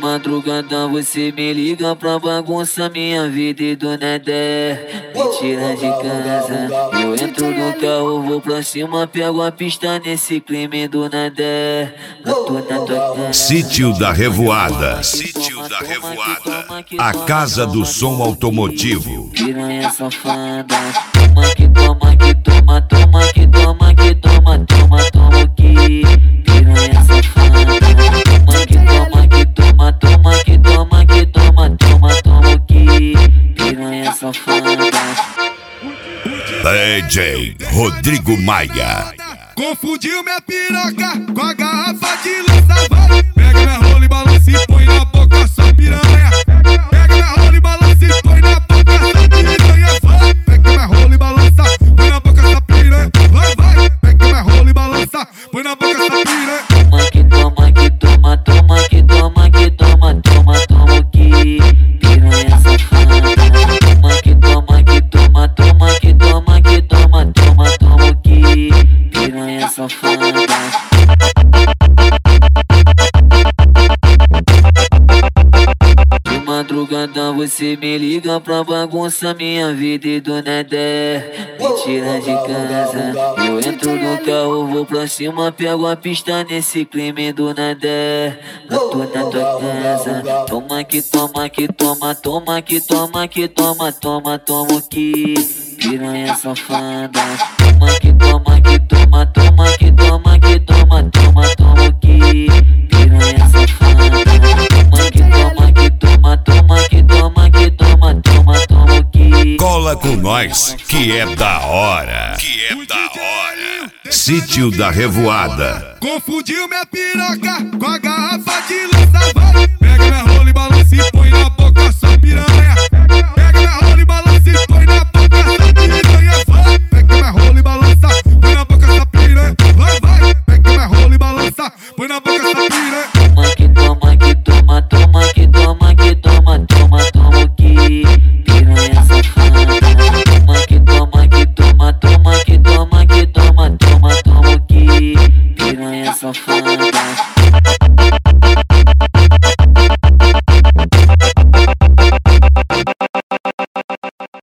madrugada você me liga pra bagunça minha vida e do Nedé. Me tira de casa, eu entro no carro, vou pra cima, pego a pista nesse crime do Nedé. Mato na tua casa. Sítio da Revoada. Sítio da Revoada. A casa do som automotivo. Piranha safada, toma que toma que toma, toma que toma que toma, toma, toma aqui. Piranha safada, toma que toma que toma, toma que toma que toma, toma, toma aqui. Piranha safada. DJ Rodrigo Maia. Confundiu minha piroca com a garrafa de lança, vai. Pega minha rola e balança e põe na boca sua piranha. Pega minha rola e balança e põe na boca sua piranha, vai. Pega minha rola e balança, põe na boca sua piranha, vai, vai. Pega minha rola e balança, põe na boca sua piranha. Toma que toma que toma, toma que toma que toma, toma, toma aqui. Piranha safada, toma que toma que toma, toma que toma que toma, toma, toma aqui. Piranha safada. De madrugada você me liga pra bagunça minha vida e do Nedé. Me tira de casa, eu entro no carro, vou pra cima, pego a pista nesse crime do Nedé. Mato na tua casa, toma que toma que toma, toma que toma que toma, toma, toma aqui. Piranha safada, toma que toma que toma, toma que toma que toma, toma, toma aqui. Piranha safada, toma que toma que toma, toma que toma que toma, toma, toma aqui. Cola com nós, que é da hora. Que é da hora. Sítio da Revoada. Confundiu minha piroca com a garrafa de lança, vai. Pega minha rola e balança e põe na boca sua piranha. Pega minha rola e balança e põe na boca sua piranha, vai. Pega minha rola e balança, põe na boca sua piranha, vai, vai. Pega minha rola e balança, põe na boca sua piranha. Toma que toma que toma, toma que toma que toma, toma, toma aqui. Piranha safada, toma que toma que toma, toma que toma que toma, toma, toma aqui. Piranha safada.